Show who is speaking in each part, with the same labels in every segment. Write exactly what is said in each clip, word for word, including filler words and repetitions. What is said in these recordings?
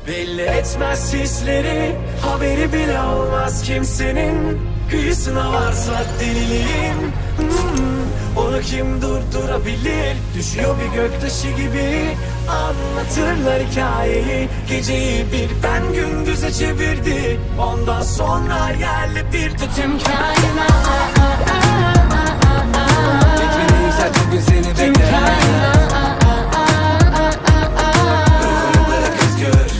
Speaker 1: Belli etmez hisleri, haberi bile olmaz kimsenin. Kıyısına varsa deliliğin, hmm, onu kim durdurabilir? Düşüyor bir göktaşı gibi, anlatırlar hikayeyi. Geceyi bir ben gündüze çevirdi. Ondan sonra yerle bir de tüm kainat.
Speaker 2: Gitmeni yükselt bugün seni bekler. Ruhunu bırak özgür.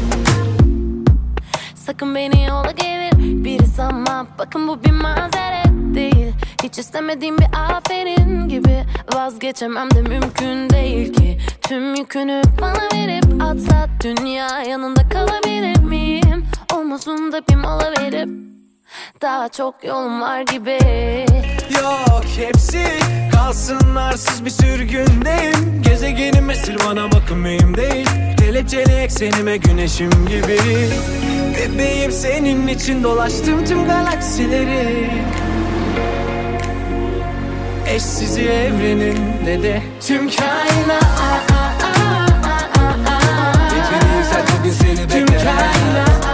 Speaker 3: Sakın beni yola gelir biri sanma. Bakın bu bir mazeret değil. Hiç istemediğim bir aferin gibi. Vazgeçemem de mümkün değil ki. Tüm yükünü bana verip atsa dünya, yanında kalabilir miyim? Omuzumda bir mola verip daha çok yolum var gibi.
Speaker 1: Yok hepsi kalsın, arsız bir sürgündeyim. Gezegenim esir, bana bakın mühim değil. Kelepçeli eksenime güneşim gibi. Bebeğim senin için dolaştım tüm galaksileri. Eşsiz evrenin ne de tüm kainat.
Speaker 2: Gitmeni yükselt bugün seni bekler.
Speaker 1: Tüm kainat.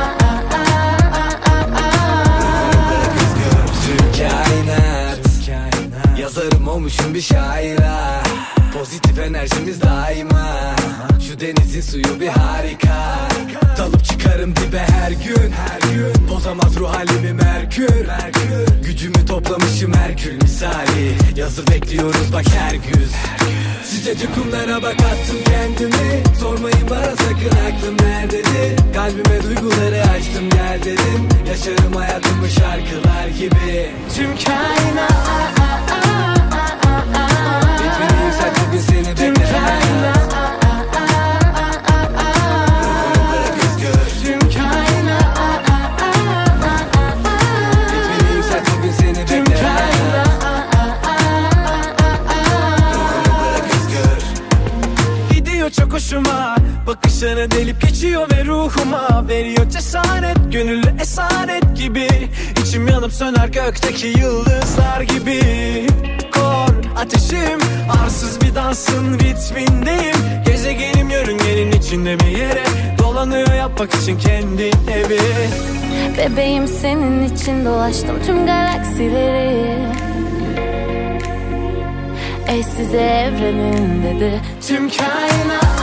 Speaker 2: Yazarım olmuşum bir şaira. Pozitif enerjimiz daima. Şu denizin suyu bir harika. Dalıp çıkarım dibe her gün. Bozamaz ruh halimi Merkür. Gücümü toplamışım Herkül misali. Yazı bekliyoruz bak her güz. Sıcacık kumlara bak attım kendimi. Sormayın bana sakın aklım nerededir. Kalbime duyguları açtım gel dedim. Yaşarım hayatımı şarkılar gibi.
Speaker 1: Tüm kainat.
Speaker 2: Gitmeni yükselt bugün seni bekler. Ruhunu bırak özgür.
Speaker 1: Tüm kainat.
Speaker 2: Gitmeni yükselt bugün seni
Speaker 1: Tüm
Speaker 2: bekler.
Speaker 1: kainat.
Speaker 2: Ruhunu bırak özgür.
Speaker 1: Gidiyor çok hoşuma, bakışları delip geçiyor ve ruhuma veriyor cesaret, gönüllü esaret gibi. İçim yanıp söner gökteki yıldızlar gibi. Kor ateşim, arsız bir dansın ritmindeyim. Gezegenim yörüngenin içinde bir yere dolanıyor yapmak için kendi evi.
Speaker 3: Bebeğim senin için dolaştım tüm galaksileri. Eşsiz evrenin dedi
Speaker 1: Tüm kainat.